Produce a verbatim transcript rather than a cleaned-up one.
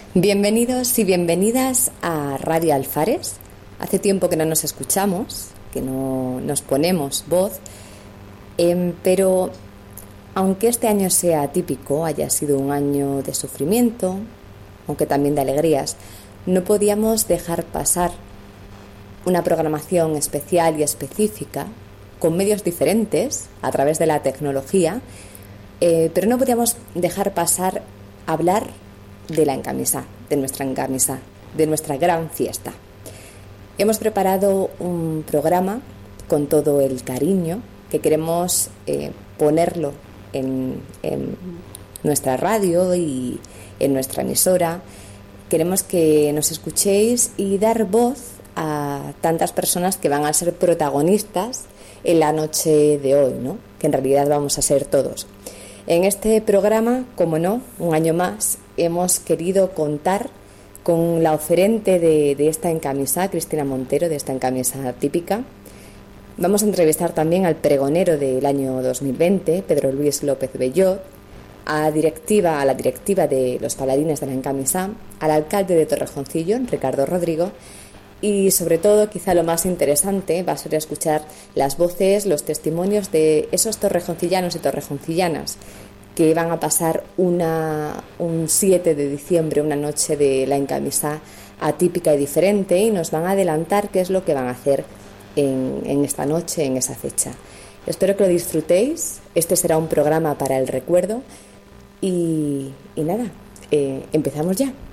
Bienvenidos y bienvenidas a Radio Alfares. Hace tiempo que no nos escuchamos, que no nos ponemos voz, eh, pero aunque este año sea atípico, haya sido un año de sufrimiento, aunque también de alegrías, no podíamos dejar pasar una programación especial y específica con medios diferentes a través de la tecnología, eh, pero no podíamos dejar pasar hablar de la encamisa, de nuestra encamisa, de nuestra gran fiesta. Hemos preparado un programa con todo el cariño que queremos eh, ponerlo en, en nuestra radio y en nuestra emisora. Queremos que nos escuchéis y dar voz a tantas personas que van a ser protagonistas en la noche de hoy, ¿no? Que en realidad vamos a ser todos. En este programa, como no, un año más, hemos querido contar con la oferente de, de esta encamisa, Cristina Montero, de esta encamisa típica. Vamos a entrevistar también al pregonero del año dos mil veinte, Pedro Luis López Bellot, a, directiva, a la directiva de los paladines de la encamisa, al alcalde de Torrejoncillo, Ricardo Rodrigo, y sobre todo, quizá lo más interesante va a ser escuchar las voces, los testimonios de esos torrejoncillanos y torrejoncillanas que van a pasar una, un siete de diciembre, una noche de la encamisa atípica y diferente, y nos van a adelantar qué es lo que van a hacer en, en esta noche, en esa fecha. Espero que lo disfrutéis. Este será un programa para el recuerdo y, y nada, eh, empezamos ya.